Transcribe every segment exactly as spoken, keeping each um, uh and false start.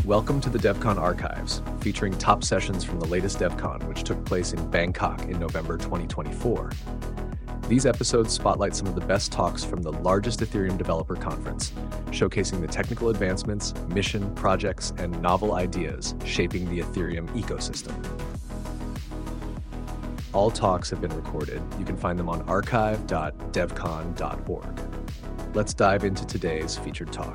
Welcome to the DevCon Archives, featuring top sessions from the latest DevCon, which took place in Bangkok in November twenty twenty-four. These episodes spotlight some of the best talks from the largest Ethereum developer conference, showcasing the technical advancements, mission, projects, and novel ideas shaping the Ethereum ecosystem. All talks have been recorded. You can find them on archive dot devcon dot org. Let's dive into today's featured talk.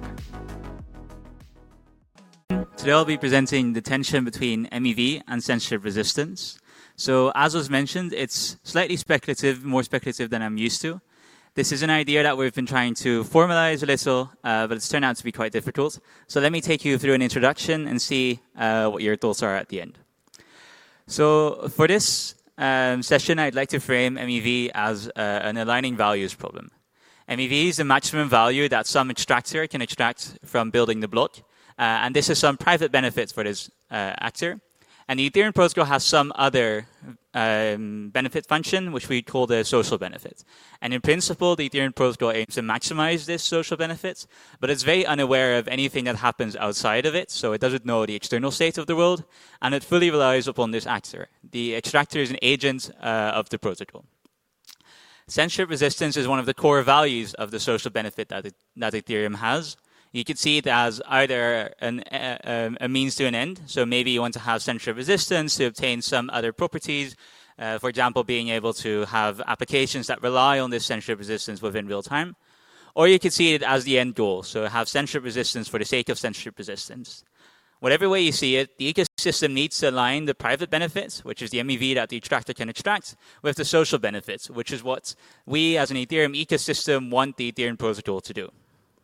Today I'll be presenting the tension between M E V and censorship resistance. So as was mentioned, it's slightly speculative, more speculative than I'm used to. This is an idea that we've been trying to formalize a little, uh, but it's turned out to be quite difficult. So let me take you through an introduction and see uh, what your thoughts are at the end. So for this um, session, I'd like to frame M E V as uh, an aligning values problem. M E V is the maximum value that some extractor can extract from building the block. Uh, and this has some private benefits for this uh, actor. And the Ethereum protocol has some other um, benefit function, which we call the social benefit. And in principle, the Ethereum protocol aims to maximize this social benefit, but it's very unaware of anything that happens outside of it. So it doesn't know the external state of the world, and it fully relies upon this actor. The extractor is an agent uh, of the protocol. Censorship resistance is one of the core values of the social benefit that, it, that Ethereum has. You could see it as either an, uh, a means to an end. So maybe you want to have censorship resistance to obtain some other properties. Uh, for example, being able to have applications that rely on this censorship resistance within real time. Or you could see it as the end goal. So have censorship resistance for the sake of censorship resistance. Whatever way you see it, the ecosystem needs to align the private benefits, which is the M E V that the extractor can extract, with the social benefits, which is what we as an Ethereum ecosystem want the Ethereum protocol to do.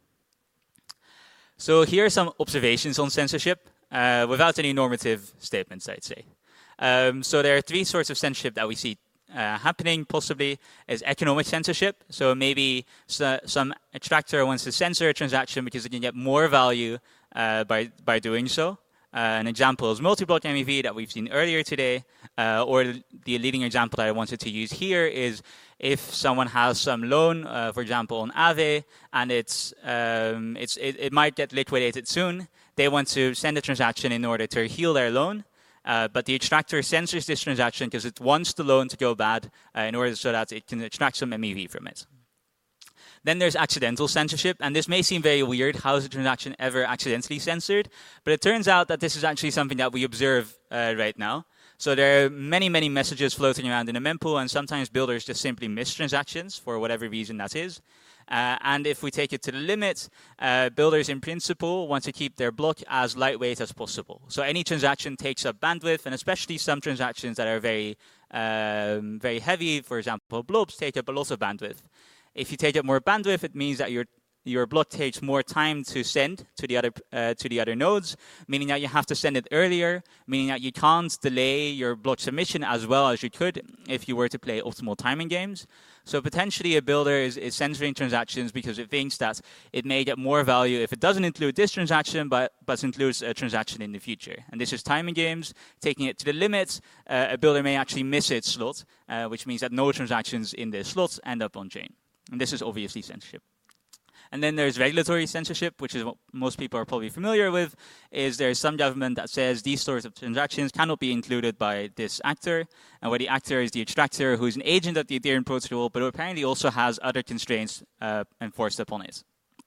So here are some observations on censorship, uh, without any normative statements, I'd say. Um, so there are three sorts of censorship that we see uh, happening, possibly, is economic censorship. So maybe so, some extractor wants to censor a transaction because it can get more value uh, by, by doing so. Uh, an example is multi-block M E V that we've seen earlier today, uh, or the leading example that I wanted to use here is if someone has some loan, uh, for example, on Aave, and it's, um, it's, it, it might get liquidated soon, they want to send a transaction in order to heal their loan, uh, but the extractor censors this transaction because it wants the loan to go bad uh, in order so that it can extract some M E V from it. Then there's accidental censorship, and this may seem very weird. How is a transaction ever accidentally censored? But it turns out that this is actually something that we observe uh, right now. So there are many, many messages floating around in the mempool, and sometimes builders just simply miss transactions for whatever reason that is. Uh, and if we take it to the limit, uh, builders in principle want to keep their block as lightweight as possible. So any transaction takes up bandwidth, and especially some transactions that are very, um, very heavy, for example, blobs, take up a lot of bandwidth. If you take up more bandwidth, it means that your your block takes more time to send to the other uh, to the other nodes, meaning that you have to send it earlier, meaning that you can't delay your block submission as well as you could if you were to play optimal timing games. So potentially a builder is, is censoring transactions because it thinks that it may get more value if it doesn't include this transaction, but, but includes a transaction in the future. And this is timing games, taking it to the limit. Uh, a builder may actually miss its slot, uh, which means that no transactions in the slots end up on chain. And this is obviously censorship. And then there's regulatory censorship, which is what most people are probably familiar with, is there's some government that says these sorts of transactions cannot be included by this actor, and where the actor is the extractor, who's an agent of the Ethereum protocol, but who apparently also has other constraints uh, enforced upon it.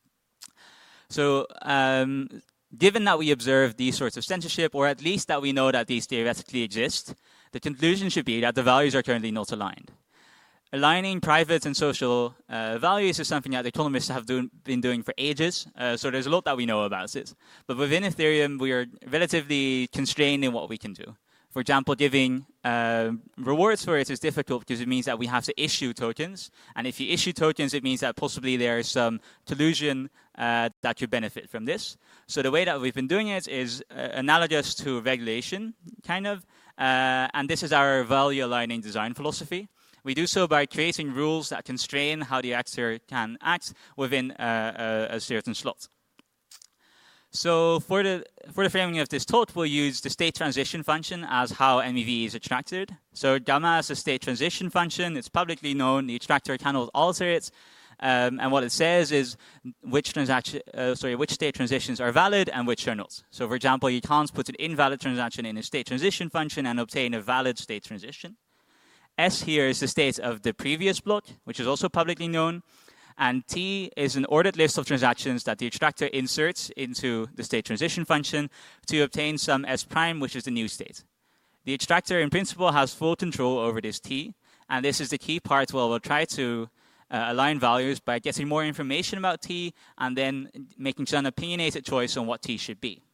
So um, given that we observe these sorts of censorship, or at least that we know that these theoretically exist, the conclusion should be that the values are currently not aligned. Aligning private and social uh, values is something that economists have do been doing for ages, uh, so there's a lot that we know about it. But within Ethereum, we are relatively constrained in what we can do. For example, giving uh, rewards for it is difficult because it means that we have to issue tokens. And if you issue tokens, it means that possibly there is some collusion uh, that could benefit from this. So the way that we've been doing it is uh, analogous to regulation, kind of. Uh, and this is our value-aligning design philosophy. We do so by creating rules that constrain how the actor can act within uh, a, a certain slot. So for the, for the framing of this talk, we'll use the state transition function as how M E V is extracted. So gamma is a state transition function. It's publicly known. The extractor cannot alter it. Um, and what it says is which transaction, uh, sorry, which state transitions are valid and which are not. So, for example, you can't put an invalid transaction in a state transition function and obtain a valid state transition. S here is the state of the previous block, which is also publicly known. And T is an ordered list of transactions that the extractor inserts into the state transition function to obtain some S prime, which is the new state. The extractor, in principle, has full control over this T. And this is the key part where we'll try to uh, align values by getting more information about T and then making some opinionated choice on what T should be.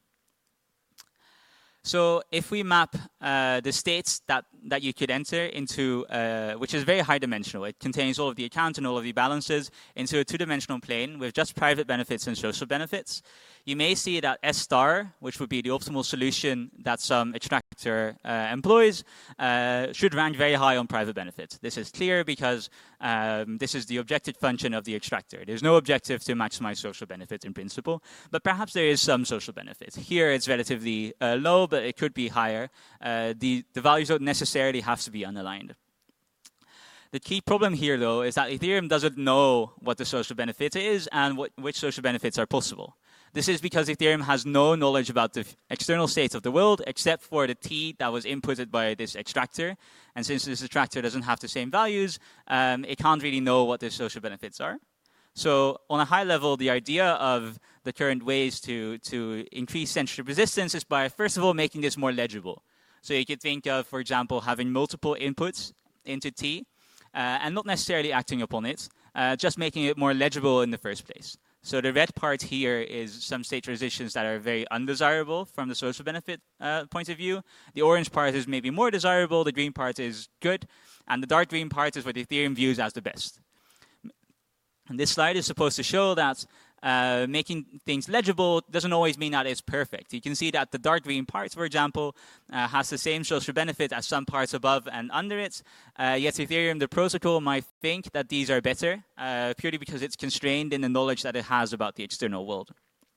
So if we map uh, the states that, that you could enter into, uh, which is very high dimensional, it contains all of the accounts and all of the balances into a two-dimensional plane with just private benefits and social benefits, you may see that S star, which would be the optimal solution that some extractor uh, employs, uh, should rank very high on private benefits. This is clear because um, this is the objective function of the extractor. There's no objective to maximize social benefits in principle, but perhaps there is some social benefit. Here it's relatively uh, low, but it could be higher. Uh, the, the values don't necessarily have to be unaligned. The key problem here, though, is that Ethereum doesn't know what the social benefit is and what, which social benefits are possible. This is because Ethereum has no knowledge about the external states of the world except for the T that was inputted by this extractor. And since this extractor doesn't have the same values, um, it can't really know what the social benefits are. So on a high level, the idea of the current ways to, to increase censorship resistance is by, first of all, making this more legible. So you could think of, for example, having multiple inputs into T uh, and not necessarily acting upon it, uh, just making it more legible in the first place. So the red part here is some state transitions that are very undesirable from the social benefit uh, point of view. The orange part is maybe more desirable, the green part is good, and the dark green part is what Ethereum views as the best. And this slide is supposed to show that uh, making things legible doesn't always mean that it's perfect. You can see that the dark green part, for example, uh, has the same social benefit as some parts above and under it. Uh, yet Ethereum, the protocol, might think that these are better, uh, purely because it's constrained in the knowledge that it has about the external world.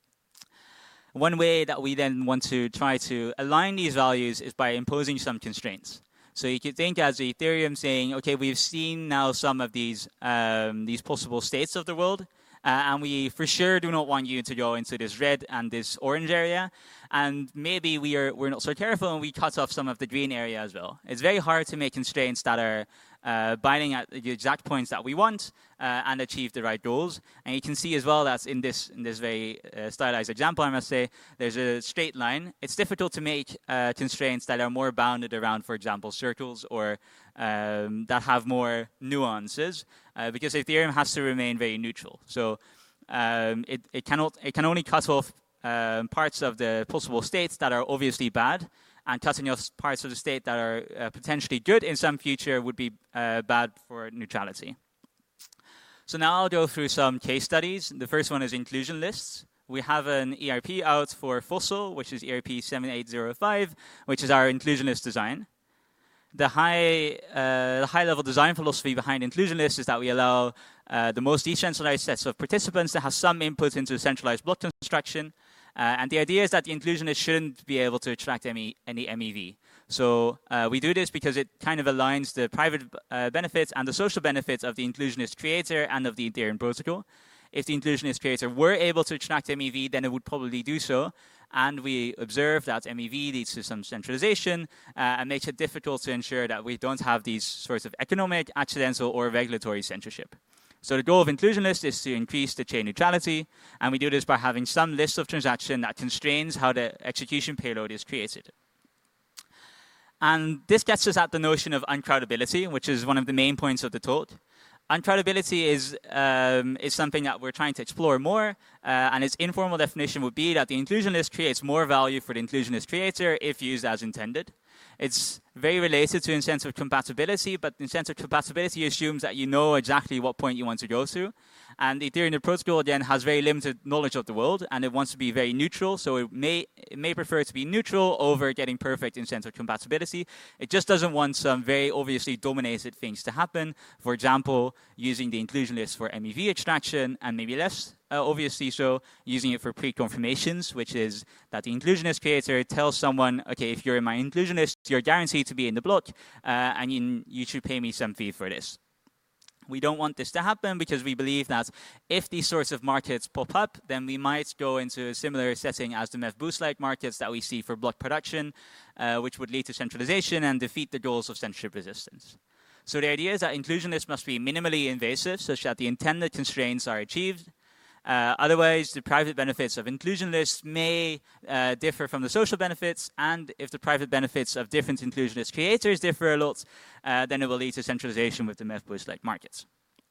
One way that we then want to try to align these values is by imposing some constraints. So you could think as Ethereum saying, okay, we've seen now some of these um, these possible states of the world, uh, and we for sure do not want you to go into this red and this orange area, and maybe we are we're not so careful and we cut off some of the green area as well. It's very hard to make constraints that are uh, binding at the exact points that we want uh, and achieve the right goals. And you can see as well that in this in this very uh, stylized example, I must say, there's a straight line. It's difficult to make uh, constraints that are more bounded around, for example, circles or um, that have more nuances, uh, because Ethereum has to remain very neutral. So um, it, it cannot it can only cut off um, parts of the possible states that are obviously bad, and cutting off parts of the state that are uh, potentially good in some future would be uh, bad for neutrality. So now I'll go through some case studies. The first one is inclusion lists. We have an E R P out for Fossil, which is E R P seven eight zero five, which is our inclusion list design. The high, uh, the high-level design philosophy behind inclusion lists is that we allow uh, the most decentralized sets of participants to have some input into centralized block construction. Uh, and the idea is that the inclusion list shouldn't be able to attract any, any M E V. So uh, we do this because it kind of aligns the private uh, benefits and the social benefits of the inclusionist creator and of the Ethereum protocol. If the inclusionist creator were able to extract M E V, then it would probably do so. And we observe that M E V leads to some centralization uh, and makes it difficult to ensure that we don't have these sorts of economic, accidental, or regulatory censorship. So the goal of inclusion list is to increase the chain neutrality, and we do this by having some list of transactions that constrains how the execution payload is created. And this gets us at the notion of uncrowdability, which is one of the main points of the talk. Uncrowdability is, um, is something that we're trying to explore more, uh, and its informal definition would be that the inclusion list creates more value for the inclusionist creator if used as intended. It's very related to incentive compatibility, but incentive compatibility assumes that you know exactly what point you want to go to. And the Ethereum protocol, again, has very limited knowledge of the world, and it wants to be very neutral, so it may, it may prefer to be neutral over getting perfect incentive compatibility. It just doesn't want some very obviously dominated things to happen. For example, using the inclusion list for M E V extraction, and maybe less Uh, obviously so, using it for pre-confirmations, which is that the inclusionist creator tells someone, okay, if you're in my inclusion list, you're guaranteed to be in the block, uh, and you, you should pay me some fee for this. We don't want this to happen because we believe that if these sorts of markets pop up, then we might go into a similar setting as the MEV-Boost-like markets that we see for block production, uh, which would lead to centralization and defeat the goals of censorship resistance. So the idea is that inclusion lists must be minimally invasive such that the intended constraints are achieved. Uh, otherwise, the private benefits of inclusion lists may uh, differ from the social benefits, and if the private benefits of different inclusion list creators differ a lot, uh, then it will lead to centralization with the MEV-Boost-like markets.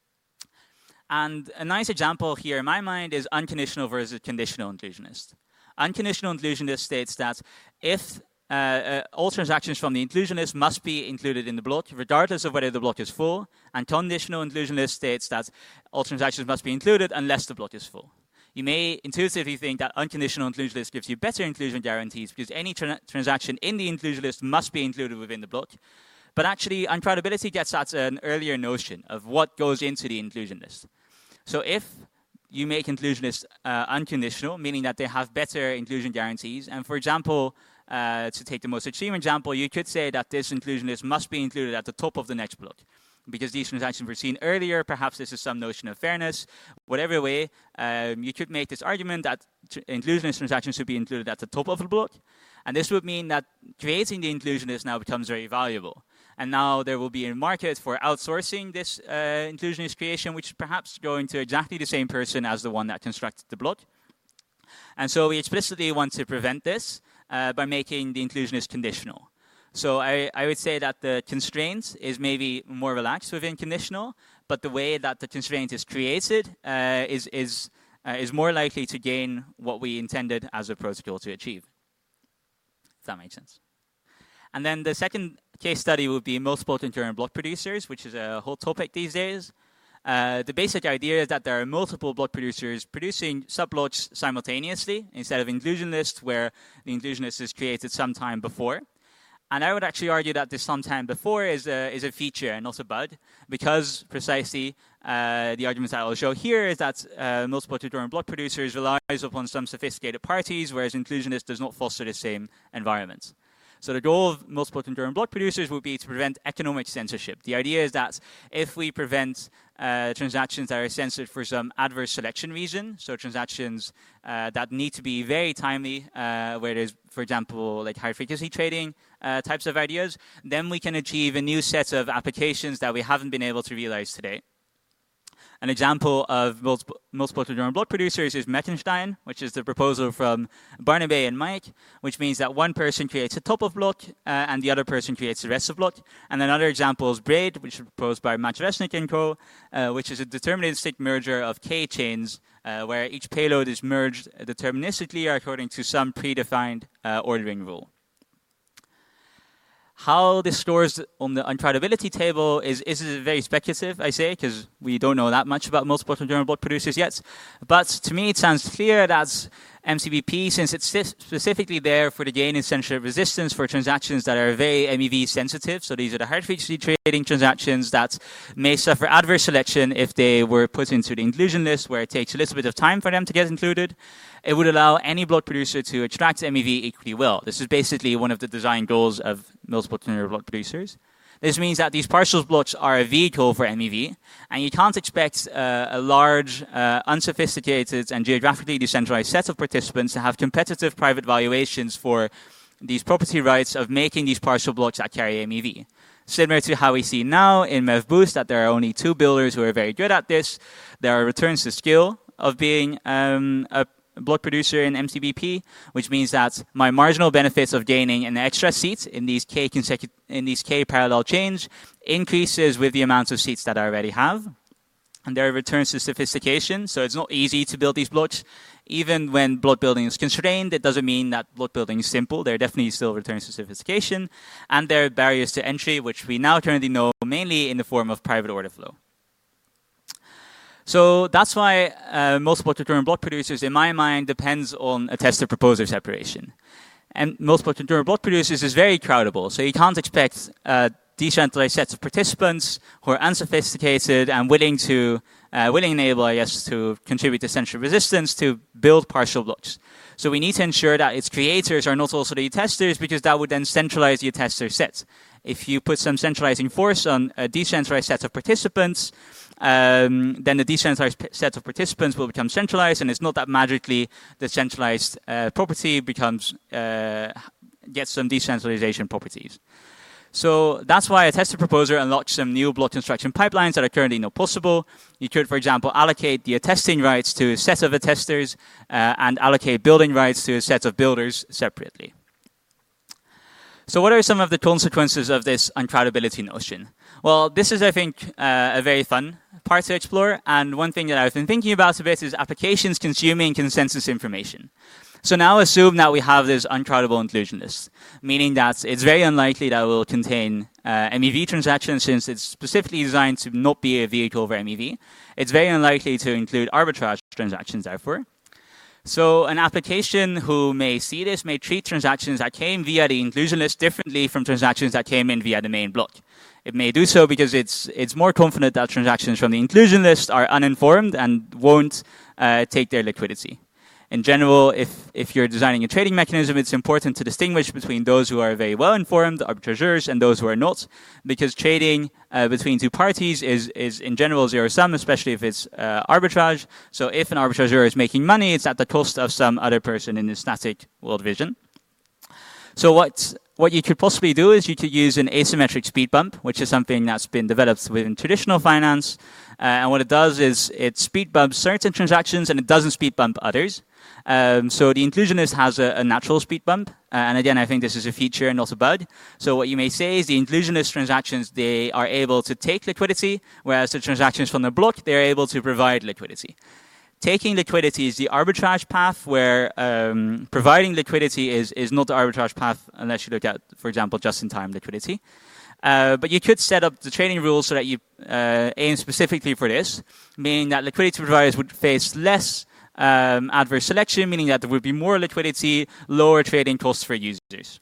And a nice example here in my mind is unconditional versus conditional inclusion list. Unconditional inclusion list states that if uh, uh, all transactions from the inclusion list must be included in the block, regardless of whether the block is full, and conditional inclusion list states that all transactions must be included unless the block is full. You may intuitively think that unconditional inclusion list gives you better inclusion guarantees because any tra transaction in the inclusion list must be included within the block. But actually, uncrowdability gets at an earlier notion of what goes into the inclusion list. So if you make inclusion lists uh, unconditional, meaning that they have better inclusion guarantees, and for example, uh, to take the most extreme example, you could say that this inclusion list must be included at the top of the next block. Because these transactions were seen earlier, perhaps this is some notion of fairness. Whatever way, um, you could make this argument that inclusion list transactions should be included at the top of the block. And this would mean that creating the inclusion list now becomes very valuable. And now there will be a market for outsourcing this uh, inclusion list creation, which is perhaps going to exactly the same person as the one that constructed the block. And so we explicitly want to prevent this uh, by making the inclusion list conditional. So I, I would say that the constraint is maybe more relaxed within conditional, but the way that the constraint is created uh, is, is, uh, is more likely to gain what we intended as a protocol to achieve. If that makes sense. And then the second case study would be multiple concurrent block producers, which is a whole topic these days. Uh, the basic idea is that there are multiple block producers producing subblocks simultaneously instead of inclusion lists where the inclusion list is created sometime before. And I would actually argue that this sometime before is a, is a feature and not a bug, because precisely uh, the argument that I will show here is that uh, multiple concurrent block producers relies upon some sophisticated parties, whereas inclusionist does not foster the same environment. So the goal of multiple concurrent block producers would be to prevent economic censorship. The idea is that if we prevent uh, transactions that are censored for some adverse selection reason, so transactions uh, that need to be very timely, uh, where there's, for example, like high frequency trading uh, types of ideas, then we can achieve a new set of applications that we haven't been able to realize today. An example of multiple, multiple concurrent block producers is Meckenstein, which is the proposal from Barnaby and Mike, which means that one person creates a top of block uh, and the other person creates the rest of block. And another example is Braid, which is proposed by Maciejewski and co, uh, which is a deterministic merger of K chains, uh, where each payload is merged deterministically according to some predefined uh, ordering rule. How this scores on the uncrowdability table is, is very speculative, I say, because we don't know that much about multiple concurrent block producers yet. But to me, it sounds clear that M C B P, since it's specifically there for the gain in censorship resistance for transactions that are very M E V sensitive, so these are the high frequency trading transactions that may suffer adverse selection if they were put into the inclusion list, where it takes a little bit of time for them to get included. It would allow any block producer to extract M E V equally well. This is basically one of the design goals of multiple concurrent block producers. This means that these partials blocks are a vehicle for M E V, and you can't expect uh, a large, uh, unsophisticated, and geographically decentralized set of participants to have competitive private valuations for these property rights of making these partial blocks that carry M E V. Similar to how we see now in MEV-Boost that there are only two builders who are very good at this. There are returns to skill of being um, a block producer in M C B P, which means that my marginal benefits of gaining an extra seat in these K consecutive in these K parallel chains increases with the amount of seats that I already have. And there are returns to sophistication, so it's not easy to build these blocks. Even when block building is constrained, it doesn't mean that block building is simple. There are definitely still returns to sophistication, and there are barriers to entry, which we now currently know mainly in the form of private order flow. So that's why uh, multiple concurrent block producers, in my mind, depends on a tester-proposer separation. And multiple concurrent block producers is very crowdable, so you can't expect uh, decentralized sets of participants who are unsophisticated and willing to, uh, willing and able, I guess, to contribute to censorship resistance to build partial blocks. So we need to ensure that its creators are not also the testers, because that would then centralize the tester set. If you put some centralizing force on a decentralized set of participants, um, then the decentralized set of participants will become centralized, and it's not that magically the centralized uh, property becomes uh, gets some decentralization properties. So that's why a tester proposer unlocks some new block construction pipelines that are currently not possible. You could, for example, allocate the attesting rights to a set of attesters uh, and allocate building rights to a set of builders separately. So what are some of the consequences of this uncrowdability notion? Well, this is, I think, uh, a very fun part to explore. And one thing that I've been thinking about a bit is applications consuming consensus information. So now assume that we have this uncrowdable inclusion list, meaning that it's very unlikely that it will contain uh, M E V transactions since it's specifically designed to not be a vehicle for M E V. It's very unlikely to include arbitrage transactions, therefore. So an application who may see this may treat transactions that came via the inclusion list differently from transactions that came in via the main block. It may do so because it's it's more confident that transactions from the inclusion list are uninformed and won't uh, take their liquidity. In general, if, if you're designing a trading mechanism, it's important to distinguish between those who are very well informed, arbitrageurs, and those who are not, because trading uh, between two parties is, is in general zero sum, especially if it's uh, arbitrage. So if an arbitrageur is making money, it's at the cost of some other person in the static world vision. So what what you could possibly do is you could use an asymmetric speed bump, which is something that's been developed within traditional finance. Uh, and what it does is it speed bumps certain transactions and it doesn't speed bump others. Um, so the inclusionist has a, a natural speed bump. Uh, and again, I think this is a feature and not a bug. So what you may say is the inclusionist transactions, they are able to take liquidity, whereas the transactions from the block, they're able to provide liquidity. Taking liquidity is the arbitrage path, where um, providing liquidity is, is not the arbitrage path unless you look at, for example, just-in-time liquidity. Uh, but you could set up the trading rules so that you uh, aim specifically for this, meaning that liquidity providers would face less um, adverse selection, meaning that there would be more liquidity, lower trading costs for users.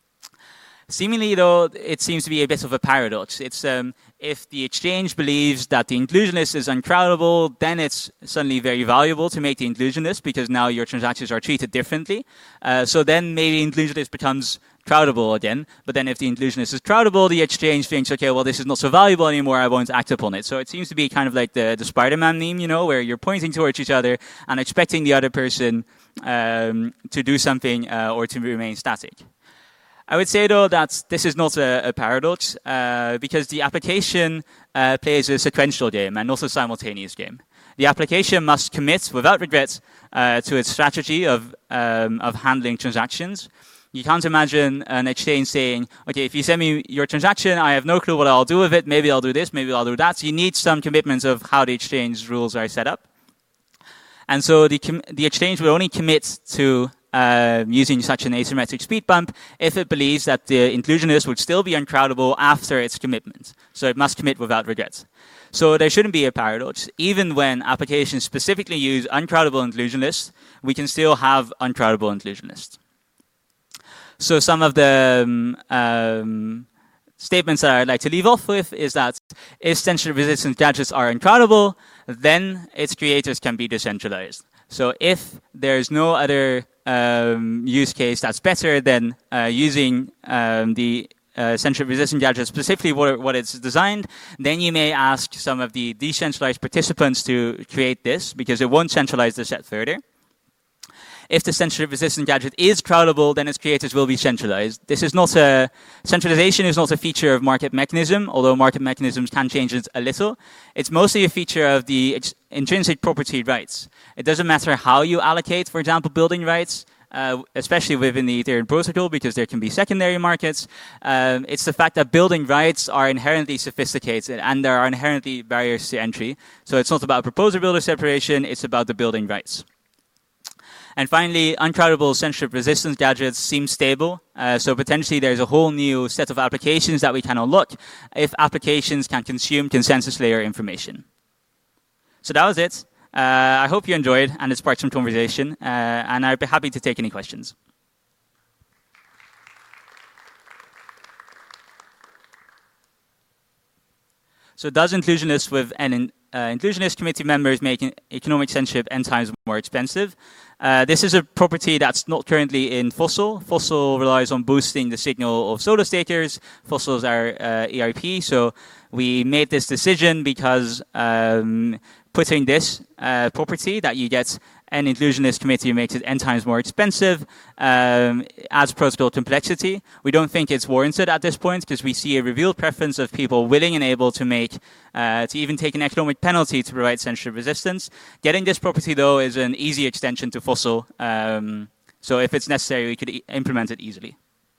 Seemingly, though, it seems to be a bit of a paradox. It's um, if the exchange believes that the inclusion list is uncrowdable, then it's suddenly very valuable to make the inclusion list because now your transactions are treated differently. Uh, so then maybe inclusion list becomes crowdable again. But then if the inclusion list is crowdable, the exchange thinks, okay, well, this is not so valuable anymore. I won't act upon it. So it seems to be kind of like the, the Spider-Man meme, you know, where you're pointing towards each other and expecting the other person um, to do something uh, or to remain static. I would say, though, that this is not a, a paradox uh, because the application uh, plays a sequential game and not a simultaneous game. The application must commit without regret uh, to its strategy of, um, of handling transactions. You can't imagine an exchange saying, okay, if you send me your transaction, I have no clue what I'll do with it. Maybe I'll do this, maybe I'll do that. So you need some commitments of how the exchange rules are set up. And so the, the exchange will only commit to Uh, using such an asymmetric speed bump if it believes that the inclusionist would still be uncrowdable after its commitment. So it must commit without regret. So there shouldn't be a paradox. Even when applications specifically use uncrowdable inclusion lists, we can still have uncrowdable inclusion lists. So some of the um, um, statements that I'd like to leave off with is that if censorship-resistant gadgets are uncrowdable, then its creators can be decentralized. So if there's no other um, use case that's better than uh, using um, the uh, censorship-resistant gadget, specifically what, what it's designed, then you may ask some of the decentralized participants to create this because it won't centralize the set further. If the censorship-resistant gadget is crowdable, then its creators will be centralized. This is not a centralization is not a feature of market mechanism, although market mechanisms can change it a little. It's mostly a feature of the intrinsic property rights. It doesn't matter how you allocate, for example, building rights, uh, especially within the Ethereum protocol, because there can be secondary markets. Um, it's the fact that building rights are inherently sophisticated and there are inherently barriers to entry. So it's not about proposer-builder separation, it's about the building rights. And finally, uncrowdable censorship-resistant gadgets seem stable. Uh, so potentially there's a whole new set of applications that we can unlock if applications can consume consensus layer information. So that was it. Uh, I hope you enjoyed and it sparked some conversation. Uh, and I'd be happy to take any questions. So does inclusion list with an uh, inclusionist committee members make economic censorship n times more expensive. Uh, this is a property that's not currently in Fossil. Fossil relies on boosting the signal of solo stakers. Fossil's our uh, E R P, so we made this decision because um, putting this uh, property that you get an inclusionist committee makes it n times more expensive, um, adds protocol complexity. We don't think it's warranted at this point because we see a revealed preference of people willing and able to make, uh, to even take an economic penalty to provide censorship resistance. Getting this property, though, is an easy extension to Fossil. Um, so if it's necessary, we could e implement it easily.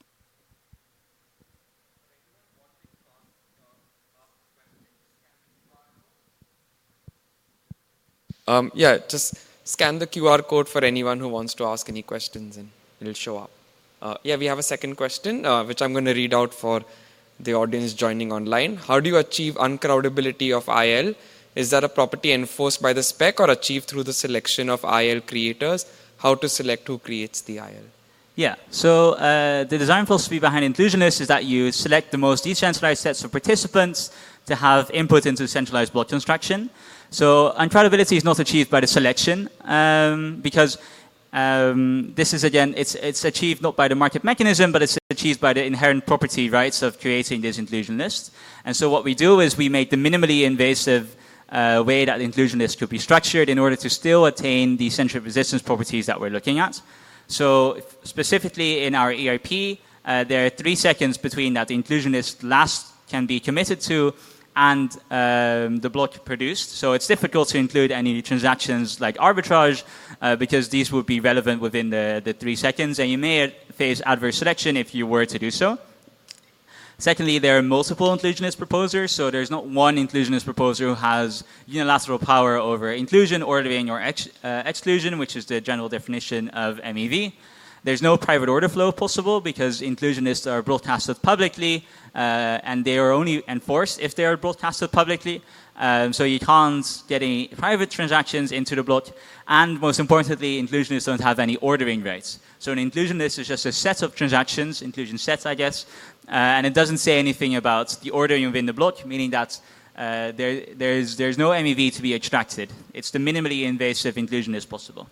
Um, yeah, just scan the Q R code for anyone who wants to ask any questions and it'll show up. Uh, yeah, we have a second question, uh, which I'm going to read out for the audience joining online. How do you achieve uncrowdability of I L? Is that a property enforced by the spec or achieved through the selection of I L creators? How to select who creates the I L? Yeah, so uh, the design philosophy behind Inclusionist is that you select the most decentralized sets of participants to have input into centralized block construction. So uncrowdability is not achieved by the selection um, because um, this is, again, it's, it's achieved not by the market mechanism, but it's achieved by the inherent property rights of creating this inclusion list. And so what we do is we make the minimally invasive uh, way that the inclusion list could be structured in order to still attain the censorship resistance properties that we're looking at. So specifically in our E R P, uh, there are three seconds between that the inclusion list last can be committed to and um, the block produced. So it's difficult to include any transactions like arbitrage uh, because these would be relevant within the, the three seconds, and you may face adverse selection if you were to do so. Secondly, there are multiple inclusionist proposers, so there's not one inclusionist proposer who has unilateral power over inclusion, ordering, or ex uh, exclusion, which is the general definition of M E V. There's no private order flow possible because inclusionists are broadcasted publicly, uh, and they are only enforced if they are broadcasted publicly. Um, so you can't get any private transactions into the block. And most importantly, inclusionists don't have any ordering rights. So an inclusion list is just a set of transactions, inclusion sets, I guess, uh, and it doesn't say anything about the ordering within the block, meaning that uh, there, there's, there's no M E V to be extracted. It's the minimally invasive inclusion list possible.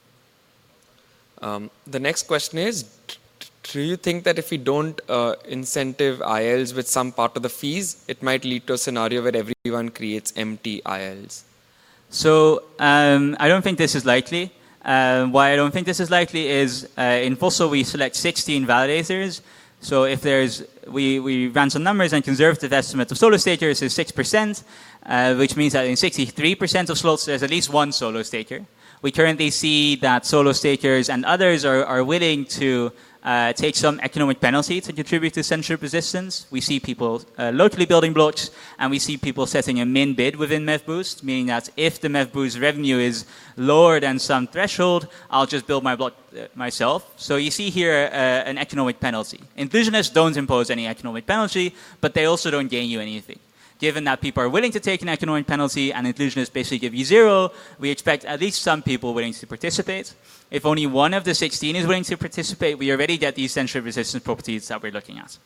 Um, the next question is, do you think that if we don't uh, incentive I Ls with some part of the fees, it might lead to a scenario where everyone creates empty I Ls? So um, I don't think this is likely. Uh, why I don't think this is likely is uh, in Fossil we select sixteen validators. So if there's, we, we ran some numbers and conservative estimate of solo stakers is six percent, uh, which means that in sixty-three percent of slots there's at least one solo staker. We currently see that solo stakers and others are, are willing to uh, take some economic penalty to contribute to censorship resistance. We see people uh, locally building blocks, and we see people setting a min bid within MEVBoost, meaning that if the MEVBoost revenue is lower than some threshold, I'll just build my block uh, myself. So you see here uh, an economic penalty. Inclusionists don't impose any economic penalty, but they also don't gain you anything. Given that people are willing to take an economic penalty and inclusionists basically give you zero, we expect at least some people willing to participate. If only one of the sixteen is willing to participate, we already get these censorship resistance properties that we're looking at.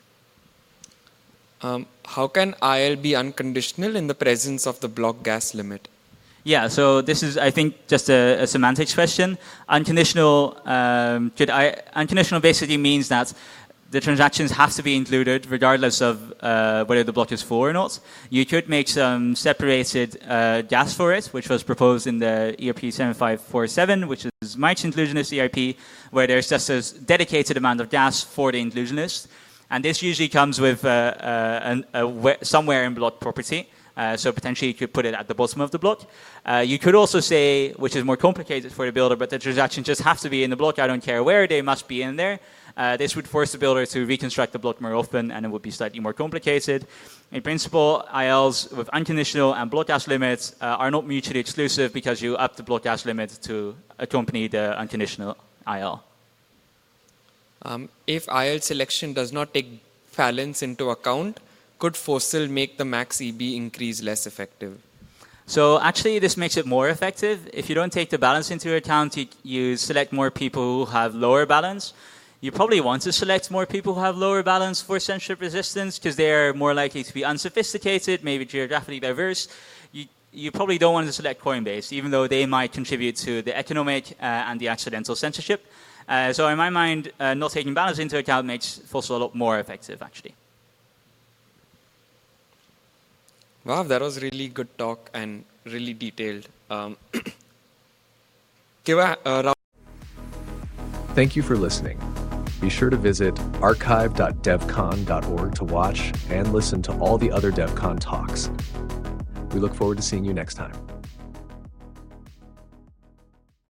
Um, how can I L be unconditional in the presence of the block gas limit? Yeah, so this is, I think, just a, a semantics question. Unconditional, um, could I, unconditional basically means that the transactions have to be included regardless of uh, whether the block is full or not. You could make some separated uh, gas for it, which was proposed in the E R P seven five four seven, which is Mike's inclusionist E R P, where there's just a dedicated amount of gas for the inclusionist. And this usually comes with uh, uh, an, a, somewhere in block property. Uh, so potentially you could put it at the bottom of the block. Uh, you could also say, which is more complicated for the builder, but the transactions just have to be in the block. I don't care where, they must be in there. Uh, this would force the builder to reconstruct the block more often, and it would be slightly more complicated. In principle, I Ls with unconditional and block gas limits uh, are not mutually exclusive because you up the block gas limit to accompany the unconditional I L. Um, if I L selection does not take Fallons into account, could Fossil make the max E B increase less effective? So actually, this makes it more effective. If you don't take the balance into account, you, you select more people who have lower balance. You probably want to select more people who have lower balance for censorship resistance because they are more likely to be unsophisticated, maybe geographically diverse. You, you probably don't want to select Coinbase, even though they might contribute to the economic uh, and the accidental censorship. Uh, so in my mind, uh, not taking balance into account makes Fossil a lot more effective, actually. Wow, that was really good talk and really detailed. Um, uh, Thank you for listening. Be sure to visit archive dot devcon dot org to watch and listen to all the other DevCon talks. We look forward to seeing you next time.